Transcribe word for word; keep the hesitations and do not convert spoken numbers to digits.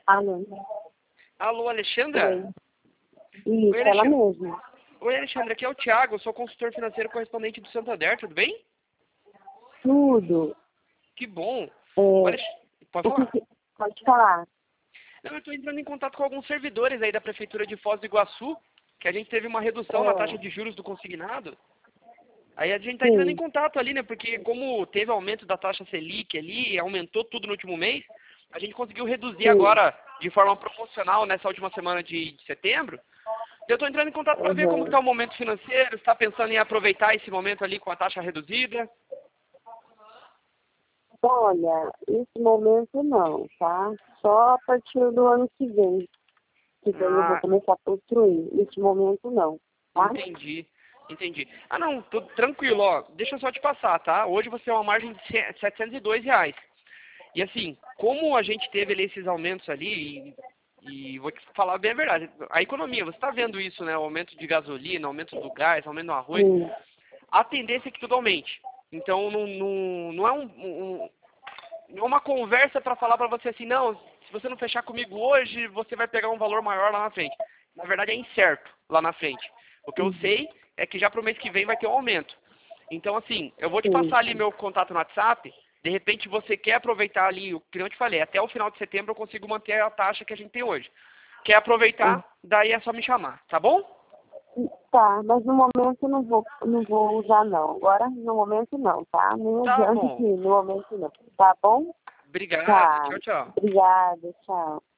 Alô? Alô, Alexandra? Oi. Isso, Oi, ela Alexandra. mesma. Oi, Alexandra, aqui é o Thiago, eu sou consultor financeiro correspondente do Santander, tudo bem? Tudo. Que bom. É, Ô, Alex... Pode o que falar. que- pode falar. Não, eu estou entrando em contato com alguns servidores aí da Prefeitura de Foz do Iguaçu, que a gente teve uma redução na taxa É, de juros do consignado. Aí a gente está entrando em sim, contato ali, né? Porque como teve aumento da taxa Selic ali, aumentou tudo no último mês, a gente conseguiu reduzir sim. agora de forma promocional nessa última semana de, de setembro. Eu estou entrando em contato para ver como Uhum. está o momento financeiro, está pensando em aproveitar esse momento ali com a taxa reduzida. Olha, nesse momento não, tá? Só a partir do ano que vem. Que daí eu vou Ah, começar a construir. Nesse momento não, tá? entendi, entendi. Ah não, tô tranquilo, ó. Deixa eu só te passar, tá? Hoje você tem uma margem de cem- setecentos e dois reais. E assim, como a gente teve ali esses aumentos ali, e, e vou te falar bem a verdade, a economia, você está vendo isso, né? O aumento de gasolina, aumento do gás, aumento do arroz, Sim. a tendência é que tudo aumente. Então não, não, não é um, um- não é uma conversa para falar para você assim, não, se você não fechar comigo hoje, você vai pegar um valor maior lá na frente. Na verdade é incerto lá na frente. O que eu Uhum. sei é que já para o mês que vem vai ter um aumento. Então, assim, eu vou te Sim. passar ali meu contato no WhatsApp. De repente você quer aproveitar ali, o que eu te falei, até o final de setembro eu consigo manter a taxa que a gente tem hoje. Quer Ah, aproveitar? Daí é só me chamar, tá bom? tá, mas no momento eu não vou, não vou usar não. Agora, no momento não, tá? Nem Tá adianta que bom. no momento não. Tá bom? Obrigado. Tá. Tchau, tchau. Obrigada, tchau.